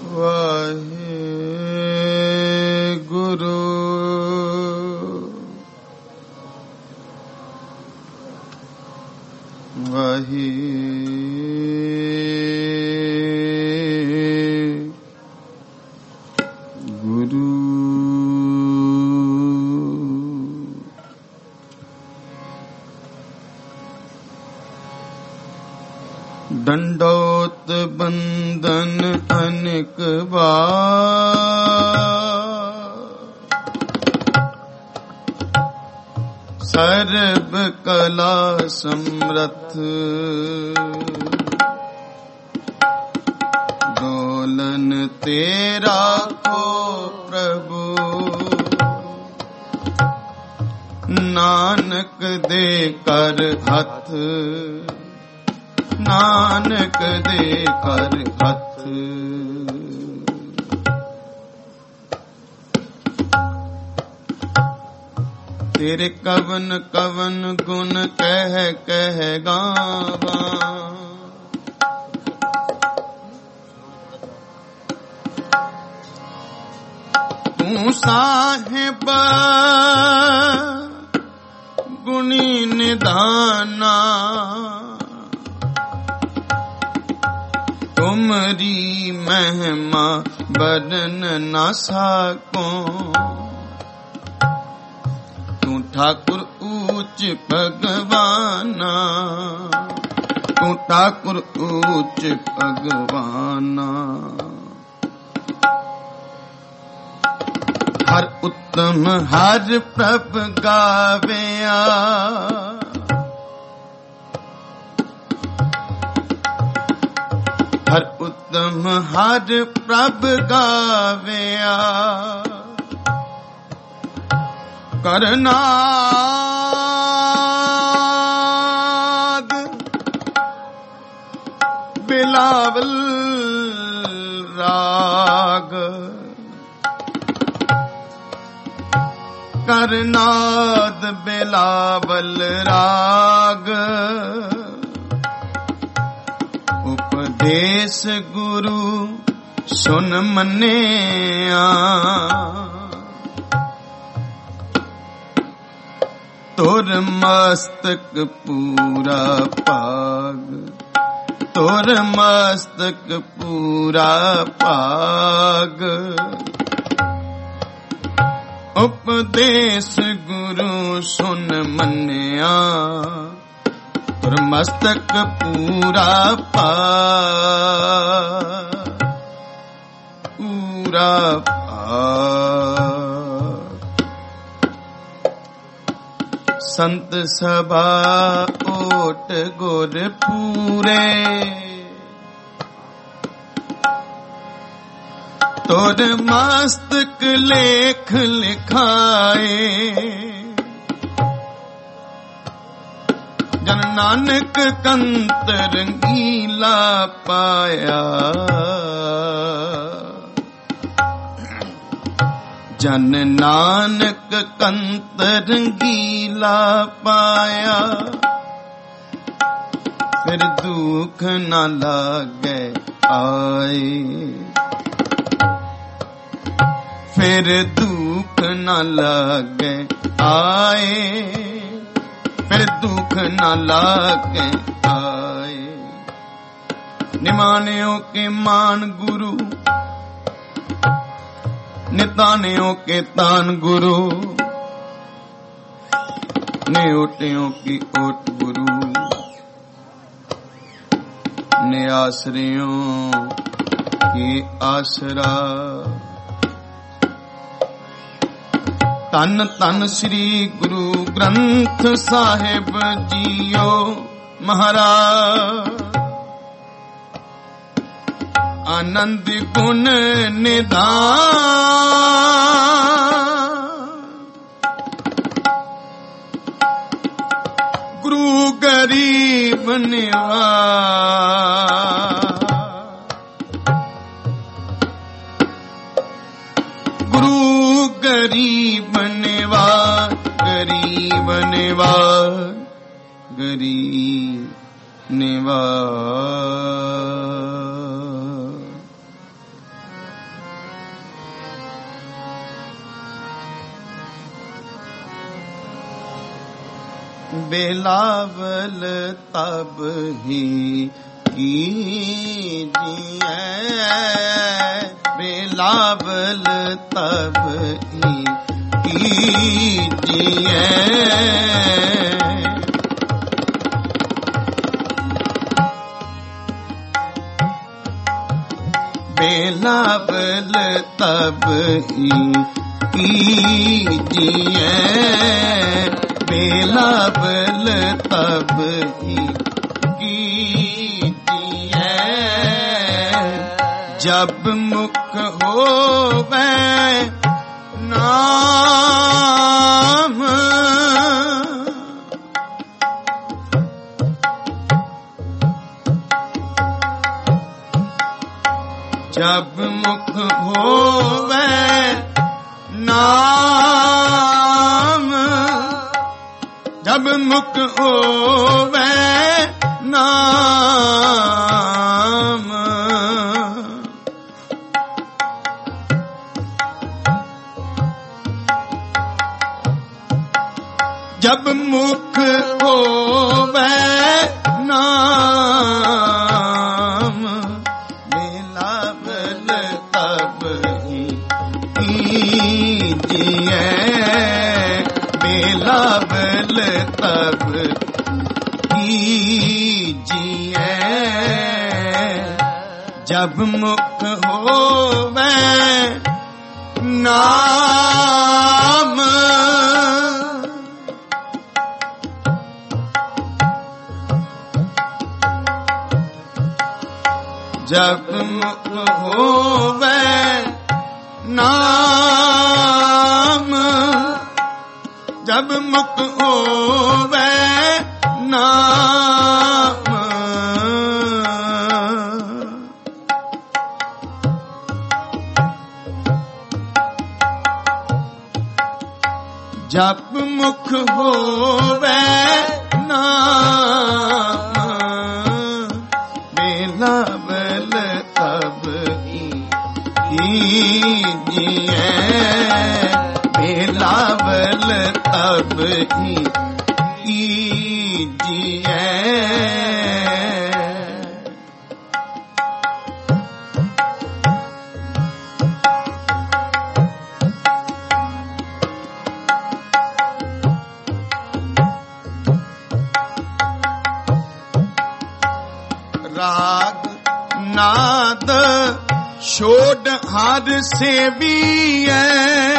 ਵਾਹਿਗੁਰੂ ਵਾਹਿਗੁਰੂ। ਡੰਡੋਤ ਬੰਦਨ ਅਨੇਕ ਵਾਰ, ਸਰਬ ਕਲਾ ਸਮਰਥ, ਡੋਲਨ ਤੇਰਾ ਕੋ ਪ੍ਰਭੂ, ਨਾਨਕ ਦੇ ਕਰ ਹੱਥ, ਨਾਨਕ ਦੇ ਕਰ ਹੱਥ। ਤੇਰੇ ਕਵਨ ਕਵਨ ਗੁਣ ਕਹਿ ਕਹਿ ਗਾਵਾਂ, ਤੂੰ ਸਾਹਿਬ ਗੁਣੀ ਨਿਧਾਨਾ, ਤੁਮਰੀ ਮਹਿਮਾ ਬਰਨ ਨਾ ਸਾਕੋਂ, ਤੂੰ ਠਾਕੁਰ ਊਚ ਭਗਵਾਨਾ, ਤੂੰ ਠਾਕੁਰ ਊਚ ਭਗਵਾਨਾ। ਹਰ ਉਤਮ ਹਰ ਪ੍ਰਭ ਗਾਵਿਆ, ਹਰ ਉਤਮ ਹਰ ਪ੍ਰਭ ਗਾਵਿਆ, ਕਰਨਾਦ ਬਿਲਾਵਲ ਰਾਗ, ਕਰਨਾਦ ਬਿਲਾਵਲ ਰਾਗ। ਉਪਦੇਸ ਗੁਰੂ ਸੁਨ ਮੰਨਿਆ, ਤੁਰ ਮਸਤਕ ਪੂਰਾ ਭਾਗ, ਤੁਰ ਮਸਤਕ ਪੂਰਾ ਭਾਗ। ਉਪਦੇਸ ਗੁਰੂ ਸੁਨ ਮੰਨਿਆ, ਤੁਰ ਮਸਤਕ ਪੂਰਾ ਭਾਗ, ਪੂਰਾ ਭਾਗ। ਸੰਤ ਸਭਾ ਓਟ ਗੁਰ ਪੂਰੇ, ਤੁਰ ਮਸਤਕ ਲੇਖ ਲਿਖਾਏ, ਜਨ ਨਾਨਕ ਕੰਤ ਰੰਗੀਲਾ ਪਾਇਆ, ਜਨ ਨਾਨਕ ਕੰਤ ਰੰਗੀਲਾ ਪਾਇਆ। ਫਿਰ ਦੁਖ ਨਾ ਲਾਗੇ ਆਏ, ਫਿਰ ਦੁਖ ਨਾ ਲਾਗੇ ਆਏ, ਫਿਰ ਦੁਖ ਨਾ ਲਾਗੇ ਆਏ। ਨਿਮਾਨਿਓ ਕੇ ਮਾਨ ਗੁਰੂ, ਨਿਤਾਨਿਓ ਕੇ ਤਾਨ ਗੁਰੂ, ਨਿਓਟਿਓ ਕੀ ਓਟ ਗੁਰੂ, ਨਿਆਸਰਿਓ ਕੀ ਆਸਰਾ। ਧੰਨ ਧੰਨ ਸ੍ਰੀ ਗੁਰੂ ਗ੍ਰੰਥ ਸਾਹਿਬ ਜੀਓ ਮਹਾਰਾਜ, ਆਨੰਦ ਗੁਣ ਨਿਧਾਨ। ਗੁਰੂ ਗਰੀਬ ਨਿਵਾਜ, ਗੁਰੂ ਗਰੀਬ ਨਿਵਾਜ, ਗਰੀਬ ਨਿਵਾਜ, ਗਰੀਬ ਨਿਵਾਜ। ਬਿਲਾਵਲ ਤਬ ਹੀ ਕੀਜੀਐ, ਬਿਲਾਵਲ ਤਬ ਹੀ ਕੀਜੀਐ। ਬਿਲਾਵਲ ਤਬ ਹੀ ਕੀਜੀਐ, ਬਿਲਾਵਲ ਤਬ ਹੀ ਕੀਜੀਐ। ਜਬ ਮੁਖ ਹੋਵੇ ਨਾਮ, ਜਬ ਮੁਖ ਹੋਵੇ ਨਾਮ, ਜਬ ਮੁਖ ਹੋਵੇ ਨਾਮ। ਜਬ ਮੁਖ ਹੋਵੇ ਨਾਮ, ਬਿਲਾਵਲ ਤਬ ਹੀ ਕੀਜੀਐ, ਬਿਲਾਵਲ ਤਬ ਕੀਜੀਐ। ਜਬ ਮੁਖ ਹੋਵੇ ਨਾਮ, ਜਬ ਮੁਖ ਹੋਵੇ ਨਾਮ, ਜਬ ਮੁਖ ਹੋਵੇ ਨਾਮ। ਜਪ ਮੁਖ ਹੋਵੇ ਨਾਮ, ਬਿਲਾਵਲ ਤਬ ਹੀ ਕੀਜੀਐ, ਬਿਲਾਵਲ ਤਬ ਹੀ ਕੀਜੀਐ। ਰਾਗ ਨਾਦ ਛੋੜ ਹਰ ਸੇਵੀਐ,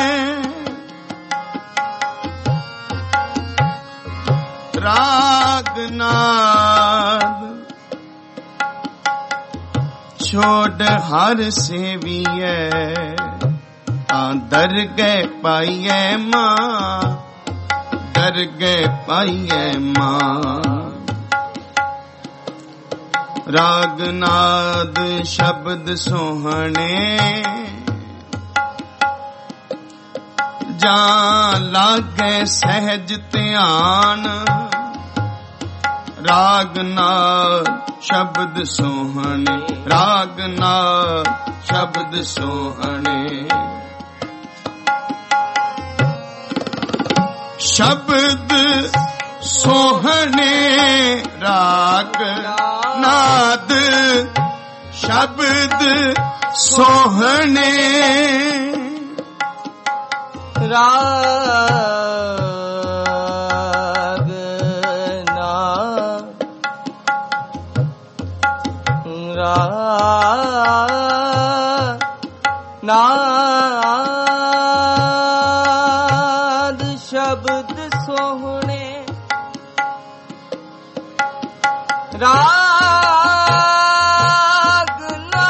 ਰਾਗ ਨਾਦ ਛੋੜ ਹਰ ਸੇਵੀਐ। ਦਰਗਹਿ ਪਾਈਐ ਮਾਂ, ਦਰਗਹਿ ਪਾਈਐ ਮਾਂ। ਰਾਗ ਨਾਦ ਸ਼ਬਦ ਸੋਹਣੇ, ਜਾਂ ਲਾਗੇ ਸਹਿਜ ਧਿਆਨ। ਰਾਗ ਨਾਦ ਸ਼ਬਦ ਸੋਹਣੇ, ਰਾਗ ਨਾਦ ਸ਼ਬਦ ਸੋਹਣੇ। ਸ਼ਬਦ ਸੋਹਣੇ ਰਾਗ ਨਾਦ ਸ਼ਬਦ ਸੋਹਣੇ। ਰਾਗ ਨਾਦ ਨਾਦ ਸ਼ਬਦ ਸੋਹਣੇ। ਰਾਗ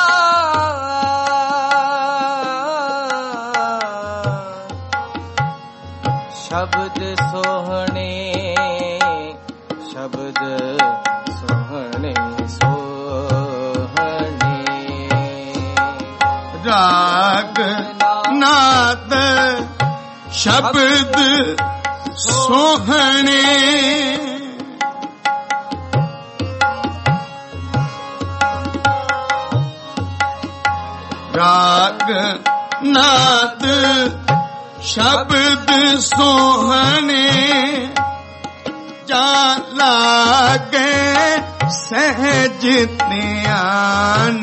ਨਾਦ ਸ਼ਬਦ ਸੋਹਣੇ, ਸ਼ਬਦ ਸੋਹਣੇ ਸੋਹਣੇ। ਰਾਗ ਨਾਦ ਸ਼ਬਦ ਸੋਹਣੇ। ਰਾਗ ਨਾਦ ਸ਼ਬਦ ਸੋਹਣੇ। ਜਾ ਲਾਗੇ ਸਹਿਜ ਧਿਆਨ,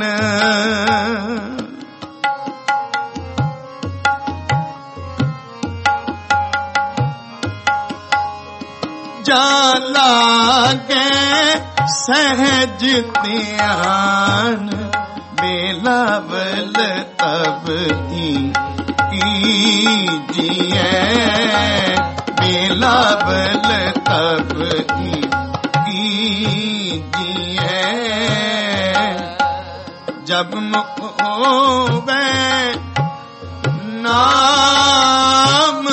ਜਾ ਲਾਗੇ ਸਹਿਜ ਧਿਆਨ, ਬਿਲਾਵਲ ਤਬ ਹੀ ਕੀਜੀਐ, ਬਿਲਾਵਲ ਤਬ ਹੀ ਕੀਜੀਐ। ਜਬ ਮੁਖ ਹੋਵੇ ਨਾਮ,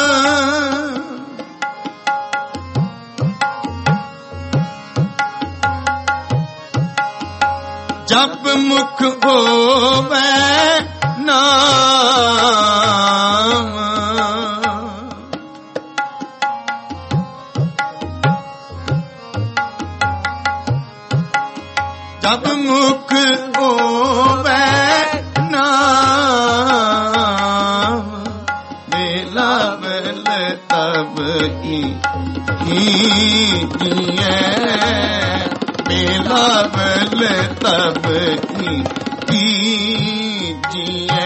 ਜਪ ਮੁਖ ਹੋਵੇ ਨਾਮ, ਜਪ ਮੁਖ ਹੋਵੇ ਨਾਮ, ਬਿਲਾਵਲ ਤਬ ਹੀ ਕੀਜੀਐ, ਬਿਲਾਵਲ ਤਬ ਹੀ ਕੀਜੀਐ।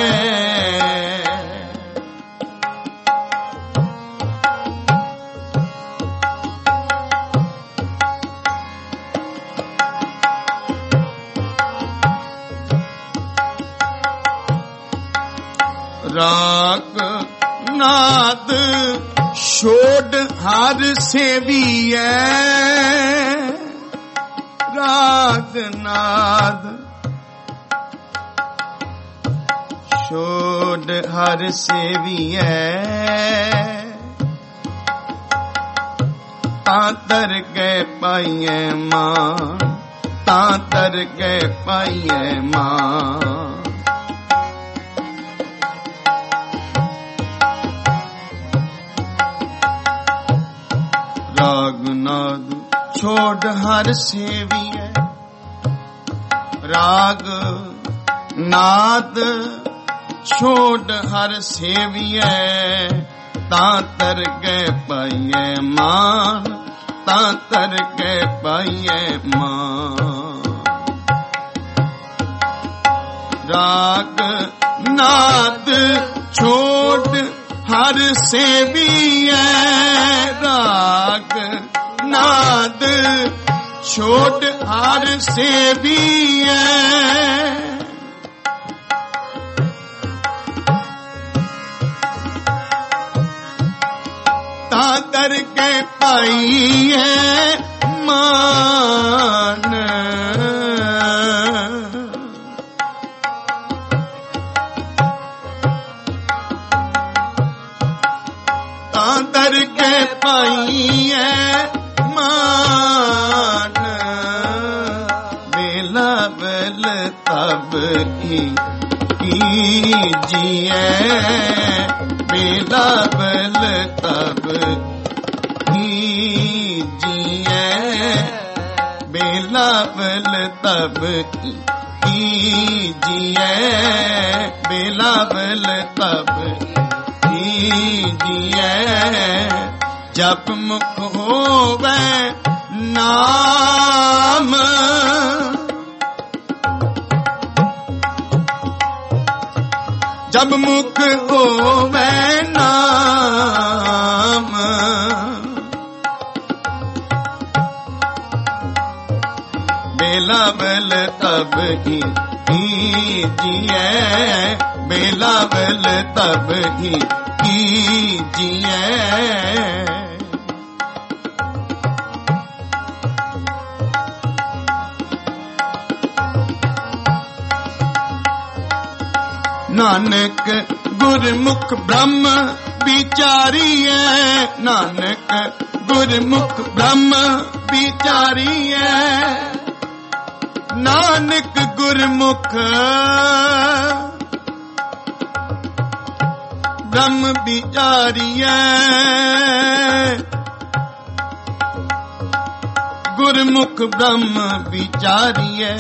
ਰਾਗ ਨਾਦ ਛੋੜ ਹਰ ਸੇਵੀਐ, ਰਾਗ ਨਾਦ ਛੋੜ ਹਰ ਸੇਵੀਐ, ਤਾਂ ਤਰ ਗਏ ਪਾਈਐ ਮਾਨ, ਤਾਂ ਤਰ ਗਏ ਪਾਈਐ ਮਾਨ। ਰਾਗ ਨਾਦ ਛੋੜ ਹਰ ਸੇਵੀਐ, ਰਾਗ ਨਾਦ ਛੋੜ ਹਰ ਸੇਵੀਐ, ਤਾਂ ਤਰ ਗਏ ਪਾਈਐ ਮਾਨ, ਤਾਂ ਤਰ ਗਏ ਪਾਈਐ ਮਾਨ। ਰਾਗ ਨਾਦ ਛੋੜ ਹਰ ਸੇਵੀਐ, ਰਾਗ ਨਾਦ ਛੋੜ ਹਰ ਸੇਵੀਐ, ਤਾਂ ਤਰ ਕੇ ਪਾਈਐ ਮਾਨ। ਤਾਂ ਤਰ ਕੇ ਪਾਈਐ ਮਾਨ, ਬਿਲਾਵਲ ਤਬ ਹੀ ਕੀਜੀਐ, ਬਿਲਾਵਲ ਤਬ ਕੀਜੀਐ, ਬਿਲਾਵਲ ਤਬ ਕੀਜੀਐ, ਬਿਲਾਵਲ ਤਬ ਕੀਜੀਐ। ਜਪ ਮੁਖ ਹੋਵੇ ਨਾਮ, ਜਪ ਮੁਖ ਹੋਵੇ ਨਾਮ, ਬਿਲਾਵਲ ਤਬ ਹੀ ਕੀਜੀਐ, ਬਿਲਾਵਲ ਤਬ ਹੀ ਕੀਜੀਐ। ਨਾਨਕ ਗੁਰਮੁਖ ਬ੍ਰਹਮ ਵਿਚਾਰੀਐ, ਨਾਨਕ ਗੁਰਮੁਖ ਬ੍ਰਹਮ ਵਿਚਾਰੀਐ, ਨਾਨਕ ਗੁਰਮੁਖ ਬ੍ਰਹਮ ਵਿਚਾਰੀਐ, ਗੁਰਮੁਖ ਬ੍ਰਹਮ ਵਿਚਾਰੀਐ।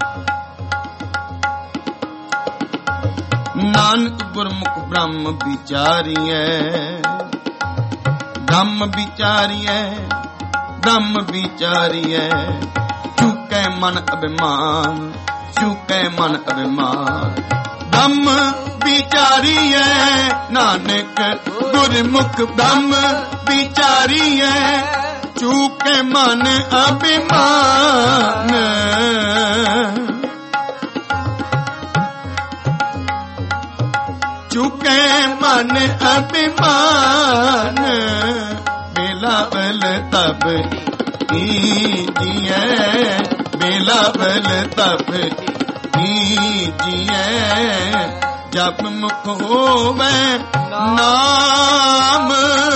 ਨਾਨਕ ਗੁਰਮੁਖ ਬ੍ਰਹਮ ਵਿਚਾਰੀਐ, ਬ੍ਰਹਮ ਵਿਚਾਰੀਐ, ब्रह्म विचारिए चूके मन अभिमान चूके मन अभिमान ब्रह्म विचारिए नानक गुरमुख ब्रह्म विचारिए चूके मन अभिमान चूके मन अभिमान बिलावल तब कीजिए बिलावल तब कीजिए जब मुख होवे नाम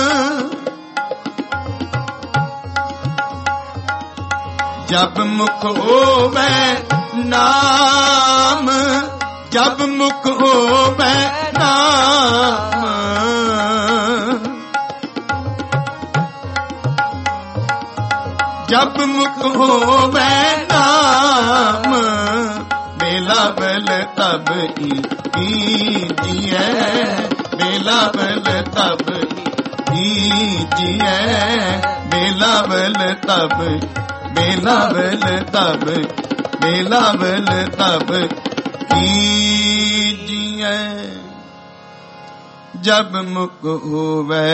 जब मुख होवे नाम जब मुख होवे नाम जब मुख होवे नाम बिलावल तब कीजिए बिलावल तब कीजिए बिलावल तब बिलावल तब बिलावल तब कीजिए जब मुख होवे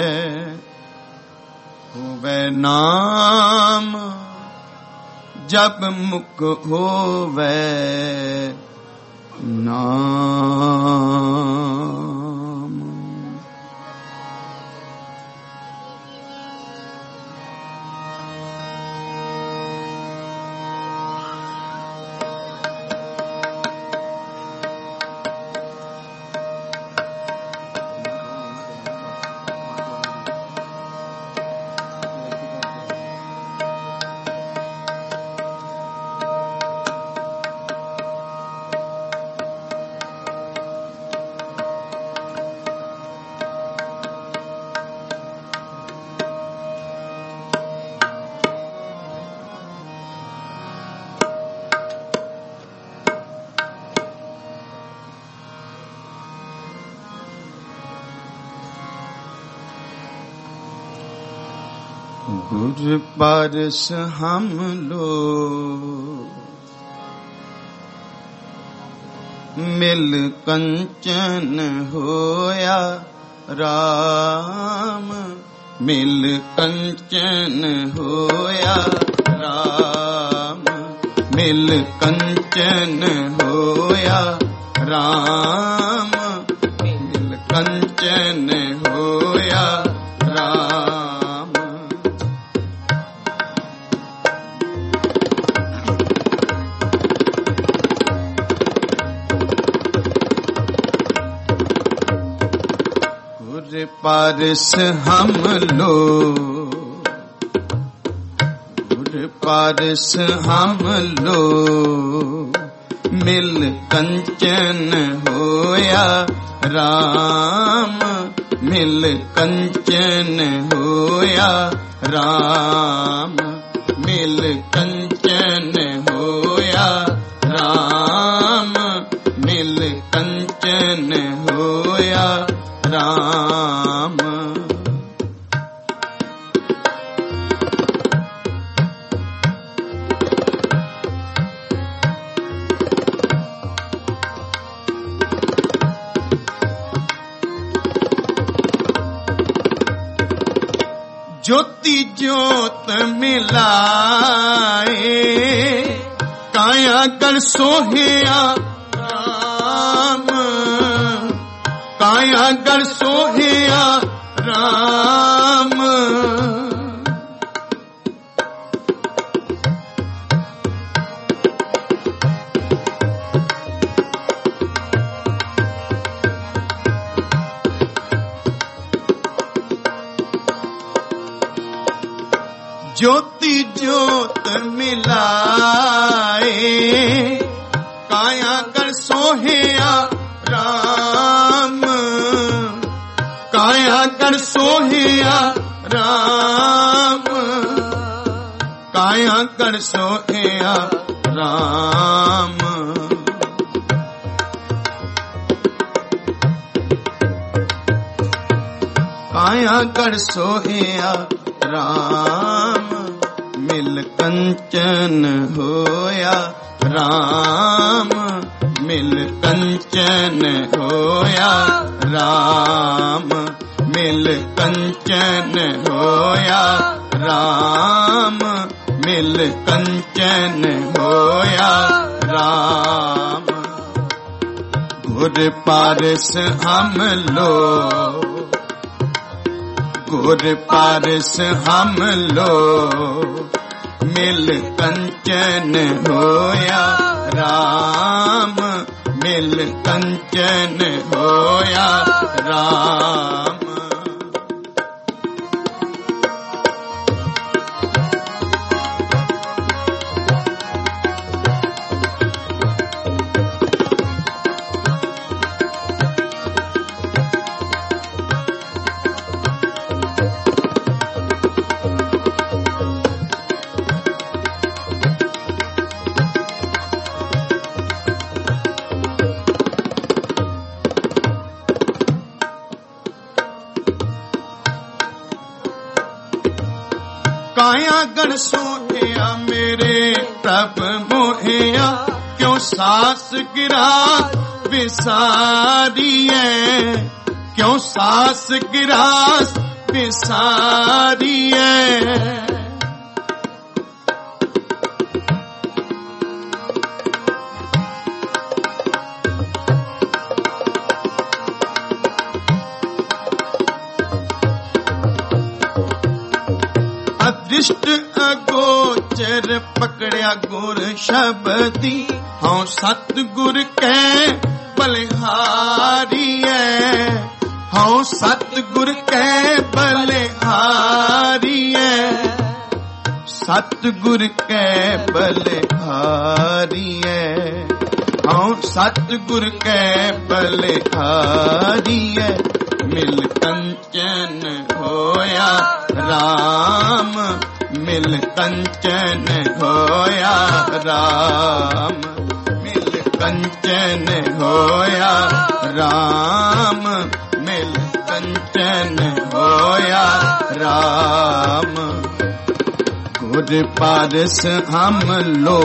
नाम जब मुख होवे नाम गुर पारस हम लोग मिल कंचन होया राम मिल कंचन होया राम मिल कंचन होया राम मिल कंचन होया राम गुर पारस हम लोग गुर पारस हम लोग मिल कंचन होया राम मिल कंचन होया राम मिल कंचन होया राम मिल कंचन होया राम ज्योति ज्योत मिलाए काया कर सोहिया राम काया कर सोहिया राम ज्योति ज्योत मिलाए काया कर सोहिया राम काया कर सोहिया राम काया कर सोहिया राम काया कर सोहिया राम कंचन होया राम, मिल कंचन होया राम, मिल कंचन होया राम, मिल कंचन होया राम। गुर पारस हम लो, गुर पारस हम लो, मिल कंचन होया राम, मिल कंचन होया राम। काया गण सोहया मेरे प्रभ मोहया, क्यों सास गिरा विसारिए, क्यों सास गिरा विसारिए। अदृष्ट अगोचर पकड़िया गुर शब्दी, हाँ सतगुर कै बलिहारी है, हाँ सतगुर कै बलिहारी है, सतगुर कै बलिहारी है, हाँ सतगुर कै बलिहारी है। मिल कंचन होया राम, मिल कंचन होया राम, मिल कंचन होया राम, मिल कंचन होया राम। गुर पारस हम लो,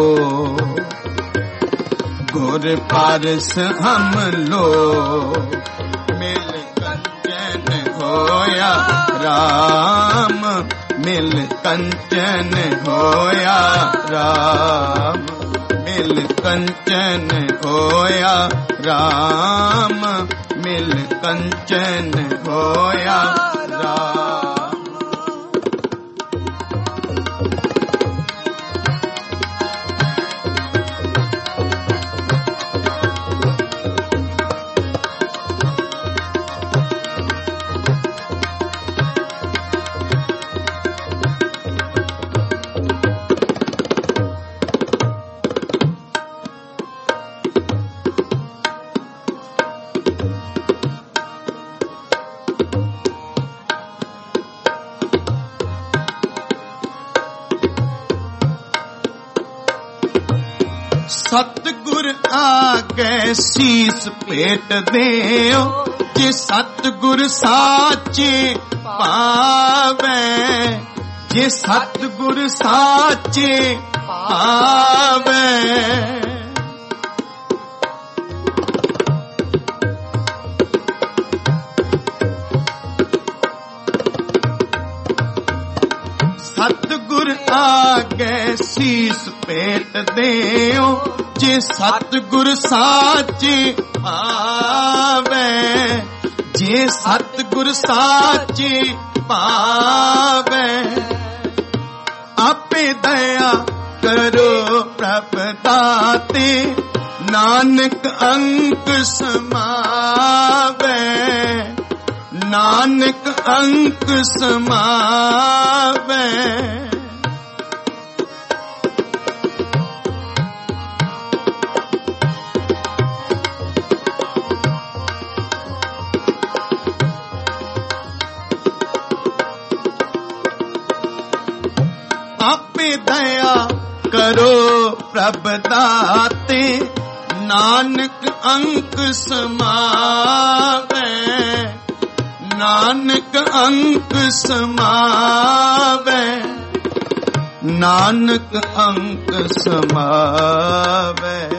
गुर पारस हम लो, मिल कंचन होया राम, मिल कंचन होया राम, मिल कंचन होया राम, मिल कंचन होया राम। सतगुर आगे शीस पेट देओ, जे सतगुर साचे पावे, जे सतगुर साचे पावे। सतगुर आगे शीस पेट देओ, जे सतगुर साचे पावे, जे सतगुर साचे पावे। आपे दया करो प्रभ दाते, नानक अंक समावे, नानक अंक समावे। आपे दया करो प्रभ दाते, नानक अंक समावे, नानक अंक समावे। नानक अंक समावे।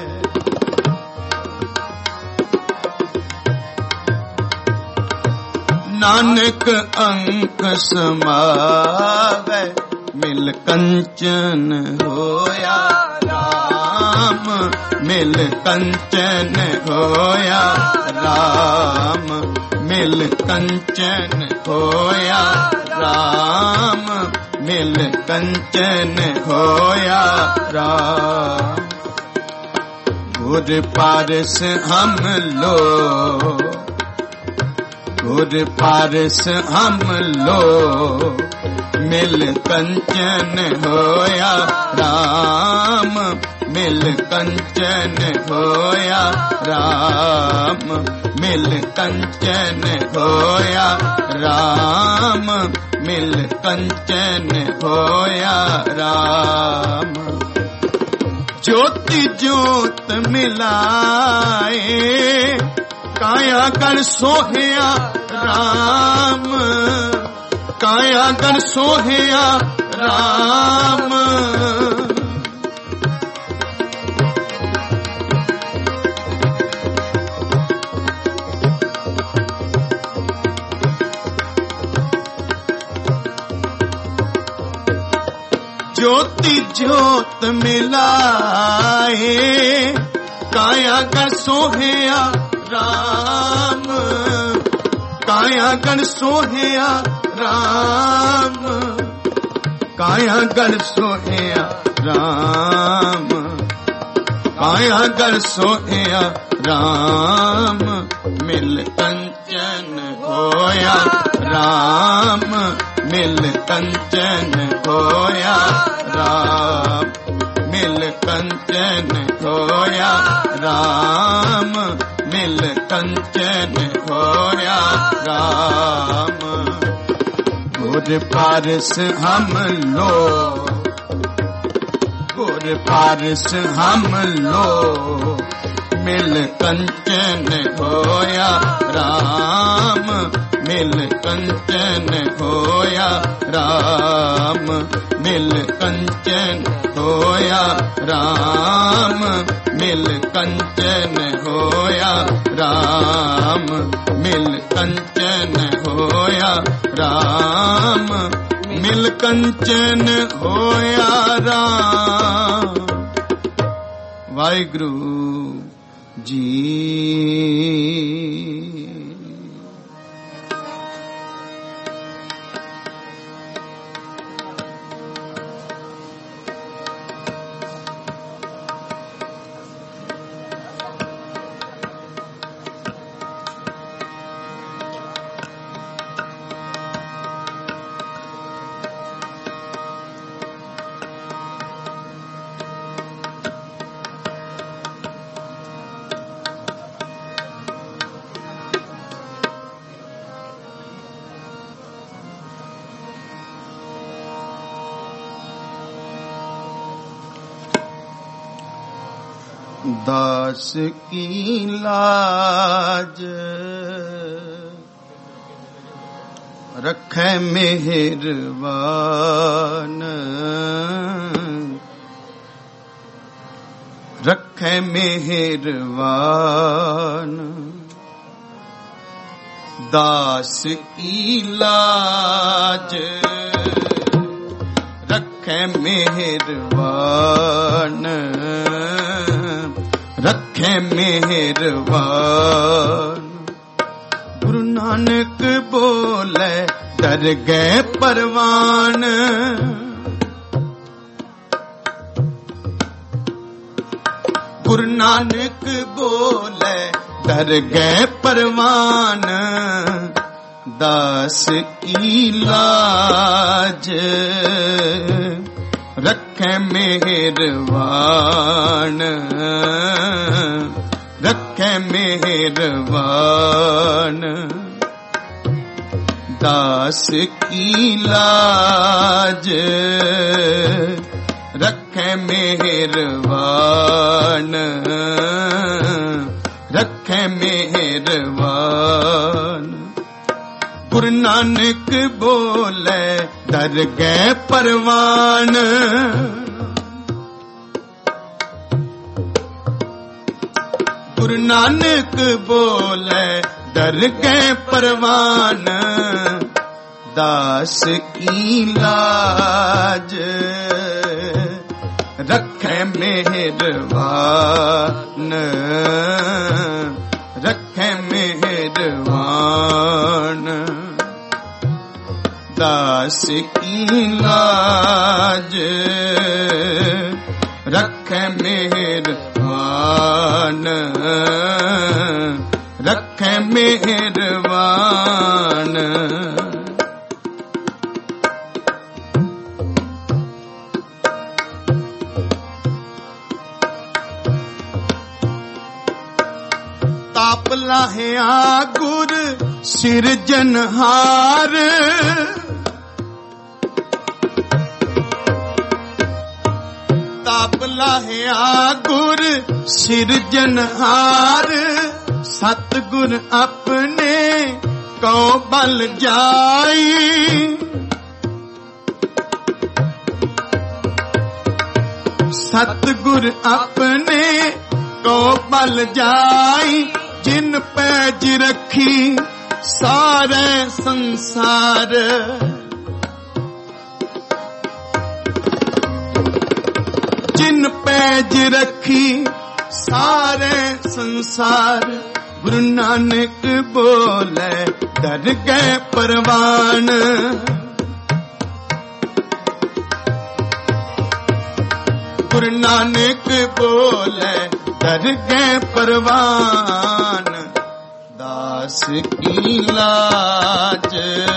नानक अंक समावे, मिल कंचन होया राम, मिल कंचन होया राम, मिल कंचन होया राम, मिल कंचन होया राम। गुर पारस हम लो, गुर पारस हम लो, मिल कंचन होया राम, मिल कंचन होया राम, मिल कंचन होया राम, मिल कंचन होया राम। ज्योति ज्योत मिलाए, काया गण सोहया राम, काया गण सोहया राम। ज्योति ज्योत मिलाए, काया गण सोहया राम, काया गण सोहया राम, काया गण सोहया राम, काया गण सोहया राम। मिल कंचन होया राम, मिल कंचन होया राम, मिल कंचन होया राम, मिल कंचन होया राम। गुर पारस हम लो, गुर पारस हम लो, मिल कंचन होया राम, मिल कंचन होया राम, मिल कंचन होया राम, मिल कंचन होया राम, मिल कंचन होया राम, मिल कंचन होया राम। वाहिगुरु जी। दास की लाज रखे मेहरबान, रखे मेहरबान। दास की लाज रखे मेहरबान, रखे मेहरबान। गुरु नानक बोले डर गए परवान, गुरु नानक बोले डर गए परवान। दास की लाज रखे मेहरबान, रखे मेहरबान। दास की लाज रखे मेहरबान, रखे मेहरबान। ਗੁਰੂ ਨਾਨਕ ਬੋਲੇ ਡਰ ਗਏ ਪਰਵਾਨ। ਗੁਰੂ ਨਾਨਕ ਬੋਲੇ ਡਰ ਗਏ ਪਰਵਾਨ। ਦਾਸ ਕੀ ਲਾਜ ਰੱਖੇ ਮਿਹਰਬਾਨ, ਰੱਖੇ ਮਿਹਰਬਾਨ। ਦਾਸ ਕੀ ਲਾਜ ਰੱਖੇ ਮਿਹਰਬਾਨ, ਰੱਖੇ ਮਿਹਰਬਾਨ। ਤਾਪ ਲਾਹਿਆ ਗੁਰ ਸਿਰਜਨਹਾਰ। ਤਾਪ ਲਾਹਿਆ ਗੁਰ ਸਿਰਜਨਹਾਰ। ਸਤਿਗੁਰ ਆਪਣੇ ਕਉ ਬਲ ਜਾਈ। ਸਤਿਗੁਰ ਆਪਣੇ ਕਉ ਬਲ ਜਾਈ। ਜਿਨ ਪੈਜ ਰੱਖੀ ਸਾਰੇ ਸੰਸਾਰ। ਜਿਨ ਪੈਜ ਰੱਖੀ ਸਾਰੇ ਸੰਸਾਰ। ਗੁਰੂ ਨਾਨਕ ਬੋਲੇ ਡਰ ਗਏ ਪਰਵਾਨ। ਗੁਰੂ ਨਾਨਕ ਬੋਲੇ ਡਰ ਗਏ ਪਰਵਾਨ। ਦਾਸ ਕੀ ਲਾਜ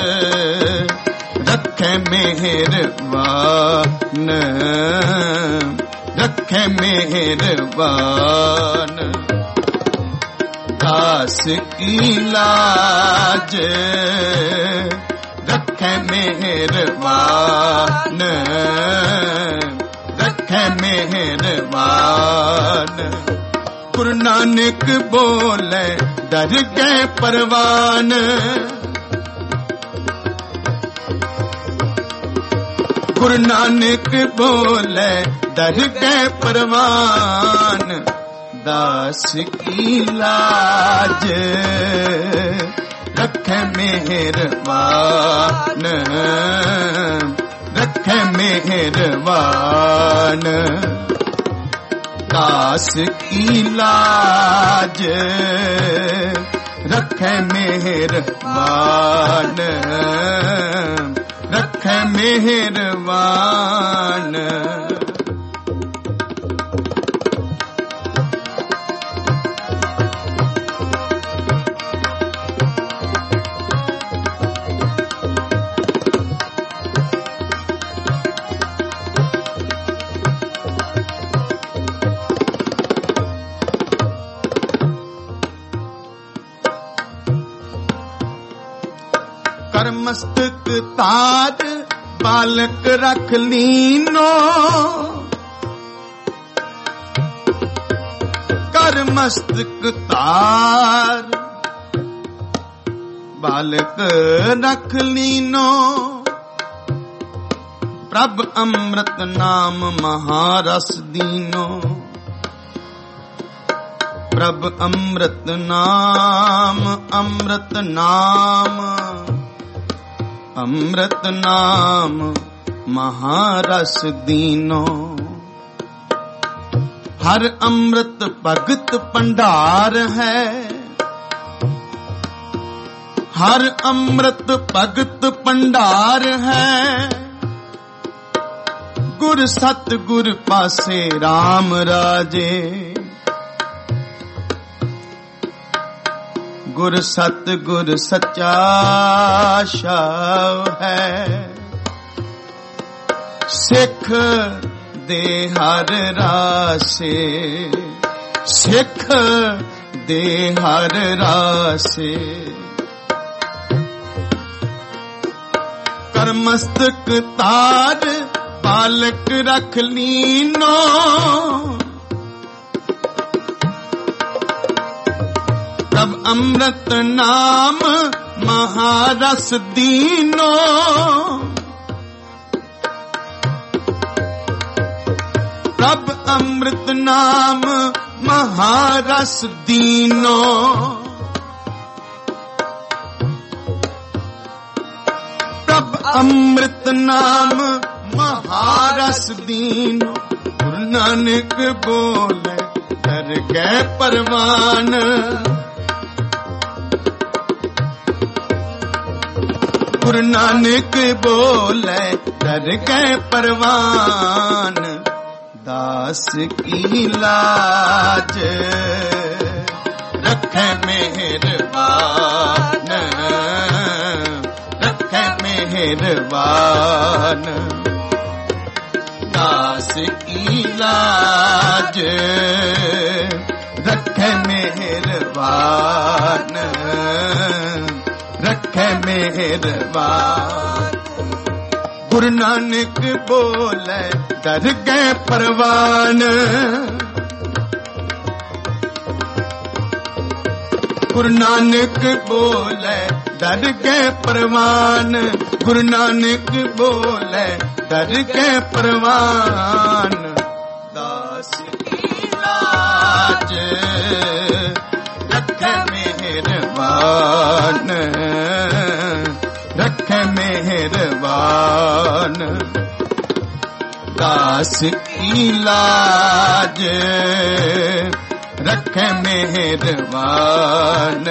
ਰੱਖੇ ਮਿਹਰਬਾਨ, ਰੱਖੇ ਮਿਹਰਬਾਨ। ਦਾਸ ਕੀ ਲਾਜ ਰੱਖੇ ਮਿਹਰਬਾਨ, ਰੱਖੇ ਮਿਹਰਬਾਨ। ਗੁਰੂ ਨਾਨਕ ਬੋਲੇ ਡਰ ਗਏ ਪਰਵਾਨ। ਗੁਰੂ ਨਾਨਕ ਬੋਲੇ ਡਰ ਗਏ ਪਰਵਾਨ। ਦਾਸ ਕੀ ਲਾਜ ਰੱਖੇ ਮਿਹਰਬਾਨ, ਰੱਖੇ ਮਿਹਰਬਾਨ। ਦਾਸ ਕੀ ਲਾਜ ਰੱਖੇ ਮਿਹਰਬਾਨ, ਰੱਖੇ ਮਿਹਰਬਾਨ। ਕਰ ਮਸਤਕ ਤਾਜ ਬਾਲਕ ਰਖ ਲੀਨੋ। ਕਰ ਮਸਤਕ ਤਾਰ ਬਾਲਕ ਰਖ ਲੀਨੋ। ਪ੍ਰਭ ਅੰਮ੍ਰਿਤ ਨਾਮ ਮਹਾਰਸ ਦੀਨੋ। ਪ੍ਰਭ ਅੰਮ੍ਰਿਤ ਨਾਮ, ਅੰਮ੍ਰਿਤ ਨਾਮ, ਅੰਮ੍ਰਿਤ ਨਾਮ ਮਹਾਰਸ ਦੀਨੋ। ਹਰ ਅੰਮ੍ਰਿਤ ਭਗਤ ਭੰਡਾਰ ਹੈ। ਹਰ ਅੰਮ੍ਰਿਤ ਭਗਤ ਭੰਡਾਰ ਹੈ। ਗੁਰ ਸਤਿਗੁਰ ਪਾਸੇ RAM ਰਾਜੇ। ਗੁਰ ਸਤਿਗੁਰ ਸੱਚਾ ਸ਼ਾਹ ਹੈ। ਸਿੱਖ ਦੇ ਹਰ ਰਾਸੇ, ਸਿੱਖ ਦੇ ਹਰ ਰਾਸੇ। ਕਰ ਮਸਤਕ ਤਾਜ ਬਾਲਕ ਰਖ ਲੀਨੋ। ਪ੍ਰਭ ਅੰਮ੍ਰਿਤ ਨਾਮ महारस दीनो, प्रभ अमृत नाम महारस दीनो, प्रभ अमृत नाम महारस दीनो। गुरु नानक बोले कर गए परवान, गुरु नानक बोले कर गए परवान। दास की लाज रखे मेहरबान, रखे मेहरबान। दास की लाज रखे मेहरबान, रखे मेहरबान। गुरु नानक बोले डर गए परवान, गुरु नानक बोले डर गए परवान। गुरु नानक बोले डर गए परवान। दास की लाज रखे मेहरबान, रखे मेहरबान। दास की लाज रखे मेहरबान,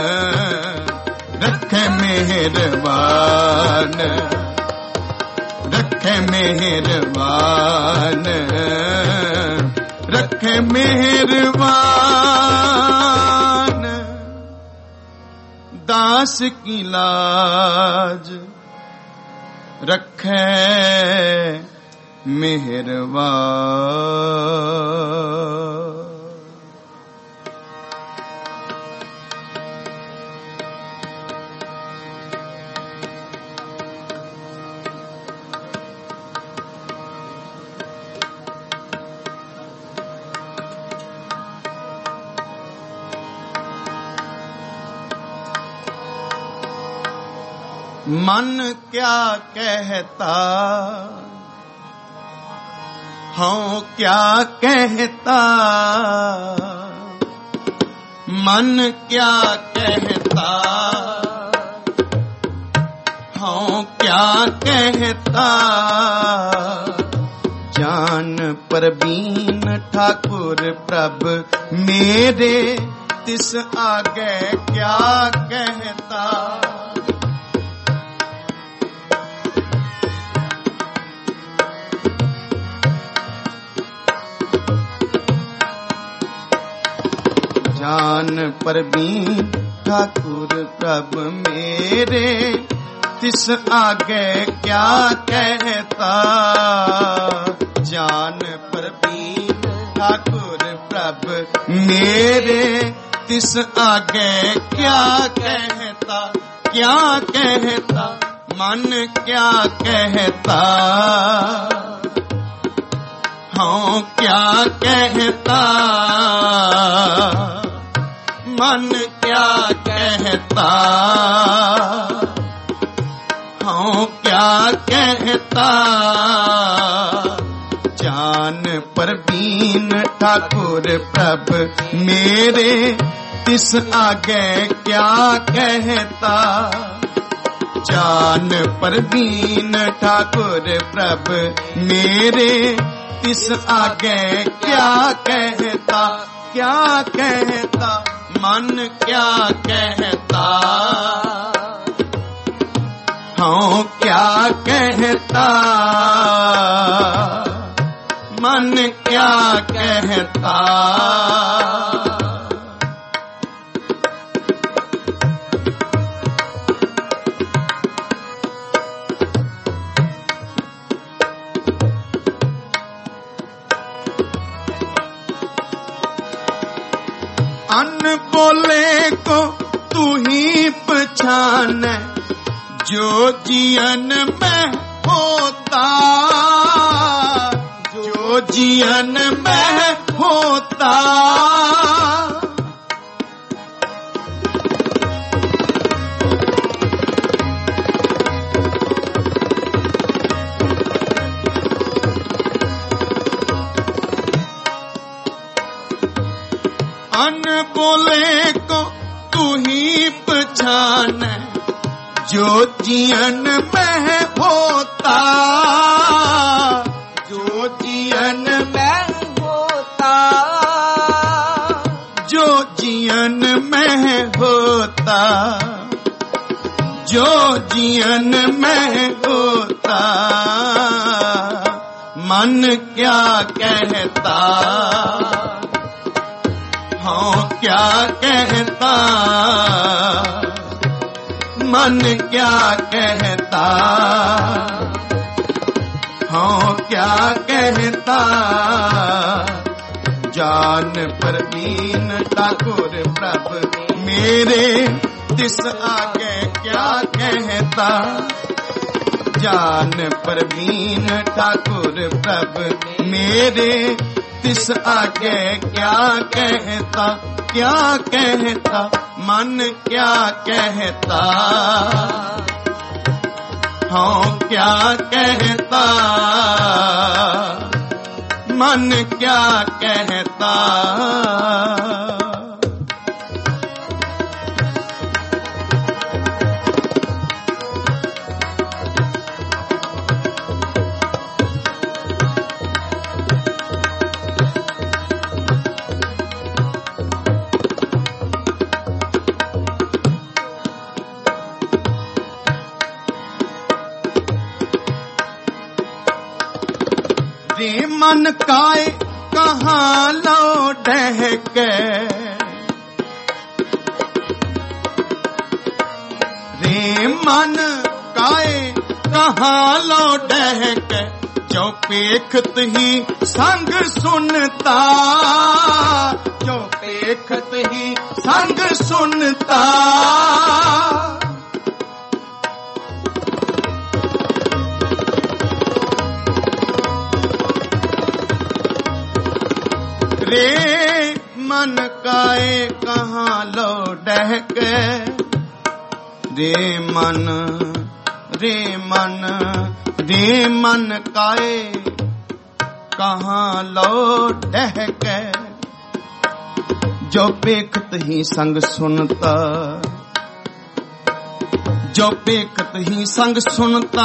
रखे मेहरबान, रखे मेहरबान, रखे मेहरबान। दास की लाज रखे मेहरबान। मन क्या कहता, हाँ क्या कहता, मन क्या कहता, हाँ क्या कहता। जान परवीन ठाकुर प्रभ मेरे, तिस आगे क्या कहता। जान परवीन ठाकुर प्रभ मेरे, तिस आगे क्या कहता। जान परवीन ठाकुर प्रभ मेरे, तिस आगे क्या कहता। क्या कहता, मन क्या कहता, हाँ क्या कहता। मन क्या कहता, हाँ क्या कहता। जान परवीन ठाकुर प्रभ मेरे, तिस आगे क्या कहता। जान परवीन ठाकुर प्रभ मेरे, तिस आगे क्या कहता। क्या कहता, मन क्या कहता, हाँ क्या कहता। मन क्या कहता। अनबोले को तू ही पहचान, जो जीवन में होता, जो जीवन में होता। बोले को तू ही पहचाने, जो जियन में होता, जो जियन में होता, जो जियन में होता, जो जियन में होता, मन क्या कहता, हाँ क्या कहता, मन क्या कहता, हाँ क्या कहता, जान परवीन ठाकुर प्रभ मेरे तिस आगे क्या कहता, जान परवीन ठाकुर प्रभ मेरे तिस आगे क्या कहता, क्या कहता, मन क्या कहता, हाँ क्या कहता, मन क्या कहता। रे मन काय कहाँ लौटह के, रे मन काय कहाँ लौटह के, जो पेखत ही संग सुनता, जो पेखत ही संग सुनता, रे मन काए कहाँ लौटह के, रे मन, रे मन, रे मन काए कहाँ लौटह के, जो पेखत ही संग सुनता, जो पेखत ही संग सुनता,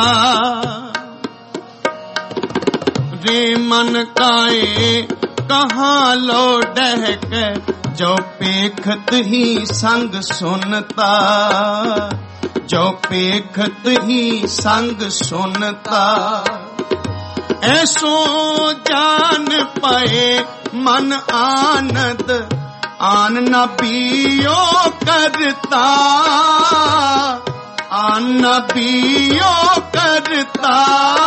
रे मन काए कहाँ लौटह के, जो पेखत ही संग सुनता, जो पेखत ही संग सुनता, ऐसो जान पाए मन आनंद, आन न पियो करता, आन न पियो करता,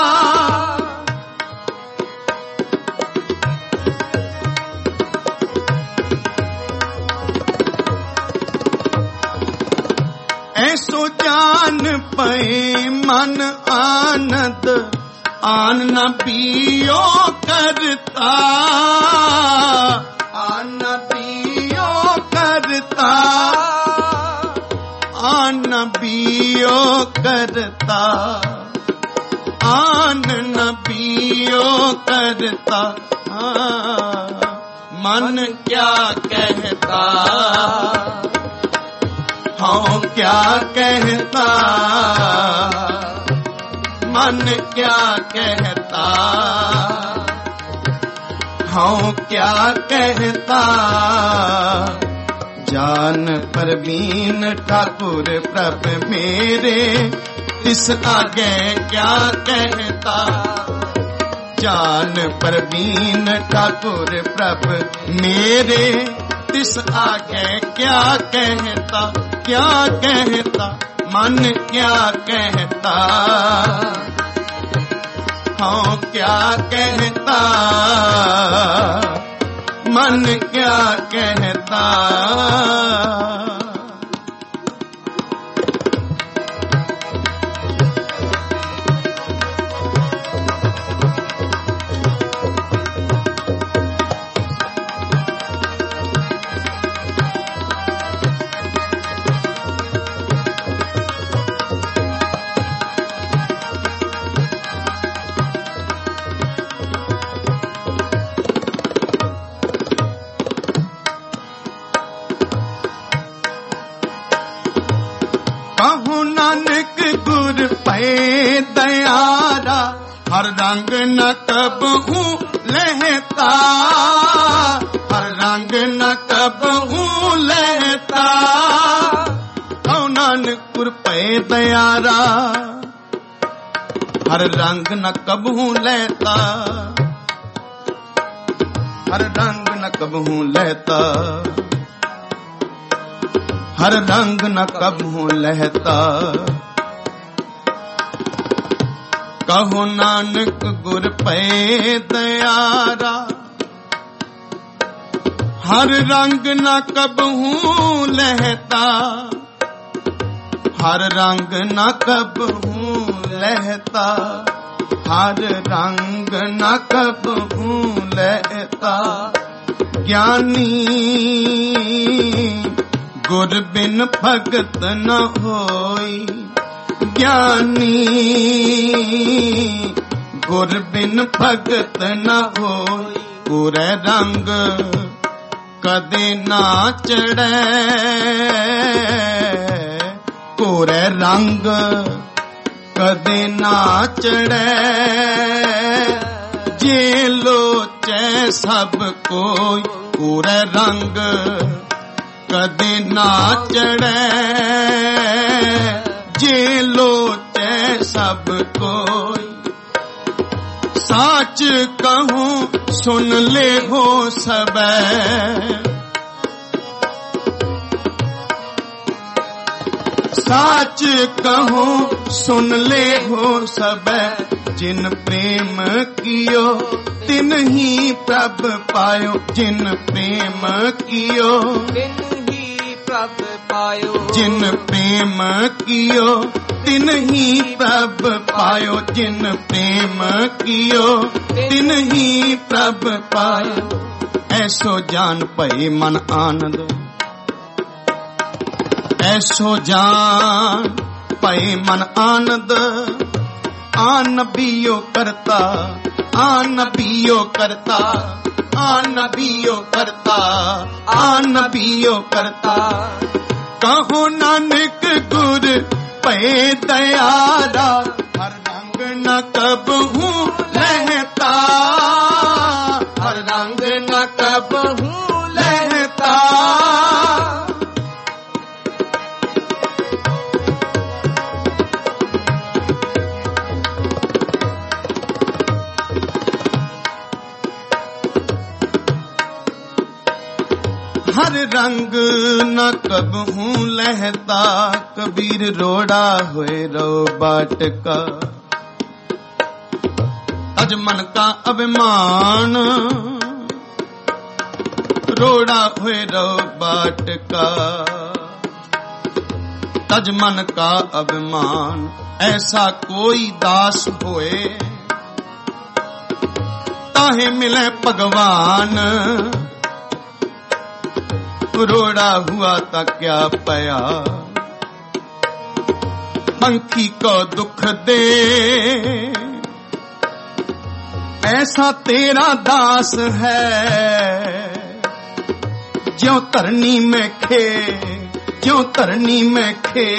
ऐसो जान पे मन आनंद, आन न पियो करता, आन न पियो करता, आन न पियो करता, आन न पियो करता, मन क्या कहता, हाँ क्या कहता, मन क्या कहता, हाँ क्या कहता, जान परवीन ठाकुर प्रभ मेरे इस आगे क्या कहता, जान परवीन ठाकुर प्रभ मेरे तिस आगे क्या कहता, क्या कहता, मन क्या कहता, हाँ क्या कहता, मन क्या कहता। गुर पै दयारा, हर रंग न कबहू लहता, हर रंग न कबहू लहता। कहो नानक गुर पै दयारा, हर रंग न कबहू लहता, हर रंग न कबहू लहता, हर रंग न कबहू लहता। कहो नानक गुर पै दयारा, हर रंग न कबहू लहता, हर रंग न कबहू लहता, हर रंग न कबहू लहता। ज्ञानी गुर बिन भगत न होई, ज्ञानी गुर बिन भगत न होई। गुर रंग कदे ना चढ़ै, गुर रंग कदे ना चढ़ै। जे लोचै सब कोई, गुर रंग कदे ना चढ़ै। जे लोचै सब कोई, साच कहूं सुन ले हो सबै। साच कहूं सुन ले हो सबै। जिन प्रेम कियो तिन ही प्रभ पायो, जिन प्रेम कियो तिन ही प्रभ पायो। जिन प्रेम कियो तिन ही प्रभ पायो, जिन प्रेम कियो तिन ही प्रभ पायो। ऐसो जान भई मन आनंद, ऐसो जान भई मन आनंद। आन नबियो करता, आन नबियो करता, आन नबियो करता, आन नबियो करता। कहो नानक गुर पै दयारा, हर रंग न कबहू लहता, हर रंग न कबहू लहता। हर रंग न कबहू लहता, कबीर रोड़ा हुए रो बाटका। तज मन का अभिमान, रोड़ा हुए रो बाटका। तज मन का अभिमान, ऐसा कोई दास होए, ताहे मिले भगवान। रोड़ा हुआ ता क्या पया, पंखी को दुख दे। ऐसा तेरा दास है, ज्यों धरनी में खे, ज्यों धरनी में खे।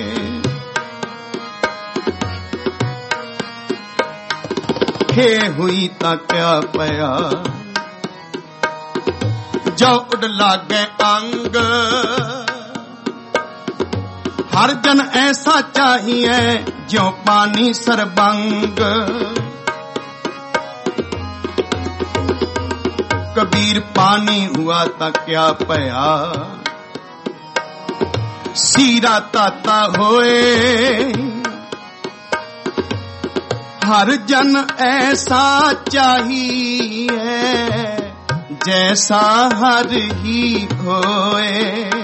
खे हुई ता क्या पया, जो उड़ लागे अंग। हर जन ऐसा चाहिए, ज्यों पानी सरबंग। कबीर पानी हुआ ता क्या पया, सीरा ताता होए। हर जन ऐसा चाहिए, जैसा हर ही होए।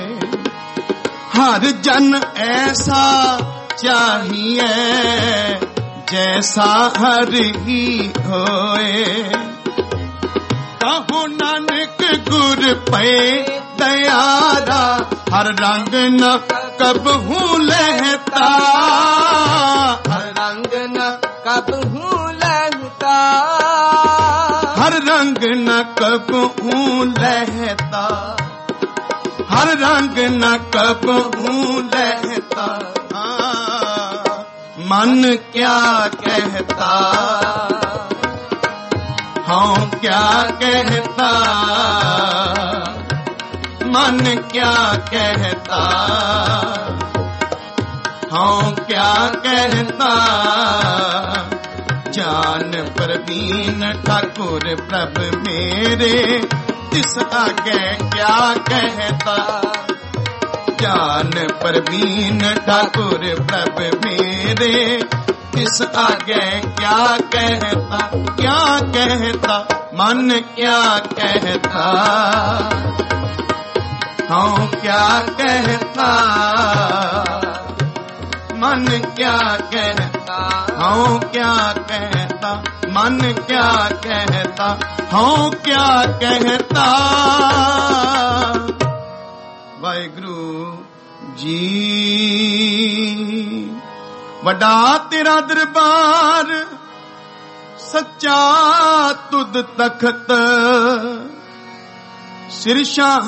हर जन ऐसा चाहिए, जैसा हर ही होए। कहो नानक गुर पै दयारा, हर रंग न कबहू लहता, हर रंग न कबहू लहता। हर रंग न कबहू लहता, हर रंग न कबहू लहता। मन क्या कहता, हाँ क्या कहता, मन क्या कहता, हाँ क्या कहता। जान प्रवीण ठाकुर प्रभ मेरे, तिस आगे क्या कहता। जान प्रवीण ठाकुर प्रभ मेरे, तिस आगे क्या कहता। क्या कहता, मन क्या कहता, हाँ क्या कहता, मन क्या कहता, हाँ क्या कहता, मन क्या कहता, हाँ क्या कहता। वाहिगुरु जी वड्डा तेरा दरबार, सच्चा तुद तखत, सिरशाह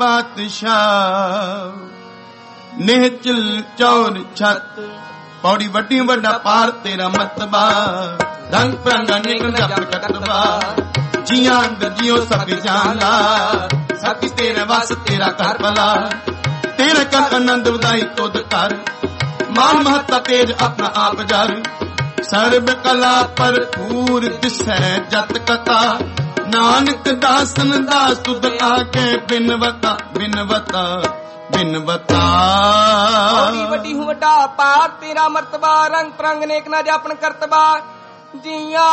पातशाह, नेचल चौर छत। पौड़ी वड्डी वड्डा पार तेरा मतबा, रंग परंग अनेक दा प्रकटबा। जिया अंदर जियो सब जानला, सब किस तेरे वास तेरा कर भला। तेरे कर आनंद उदाई तुद कर, मान महत्ता तेज अपना आप जर। सर्व कला भरपूर दिसै जत कथा, नानक दासन दास तुद आके बिनवता बिनवता बिनवता। बड़ी वड्डी हूं वड्डा पार तेरा मर्तबा, रंग परंग नेक ना जापन करतबा। जिया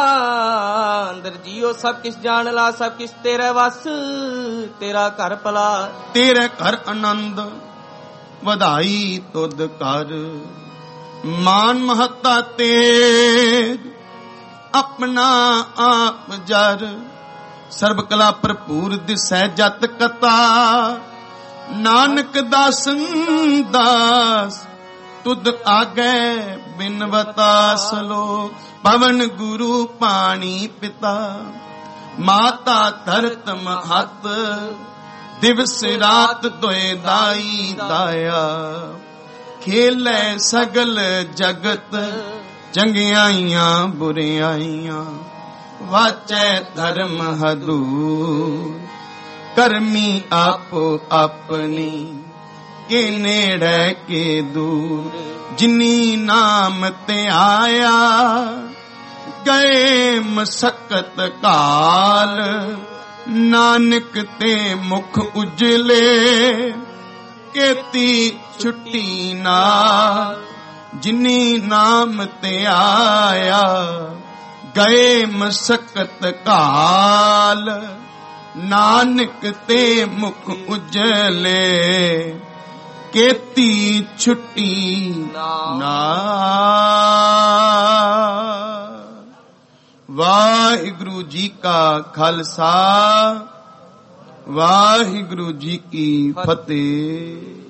अंदर जियो सब किस जान ला, सब किस तेरे वस तेरा घर भला। तेरे घर आनंद वधाई तुद कर, मान महत्ता तेज अपना आप जर। सर्व कला भरपूर दिसै जत कथा, नानक दासन दास तुद आगे बिनवता। सलोक पवन गुरु पानी पिता, माता धरत महत, दिवस रात दोए दाई दाया। खेले सगल जगत, चंगियाइयां बुरियाइयां, वाचै धर्म हदूर। करमी आपो अपनी, के नेड़े के दूर। जिनी नाम ते आया, गए मसकत काल। नानक ते मुख उजले, केती छुट्टी नाल। जिनी नाम ते आया, गए मसकत काल। नानक ते मुख उजले, केती छुट्टी नाल। वाहिगुरु जी का खालसा, वाहिगुरु जी की फतेह।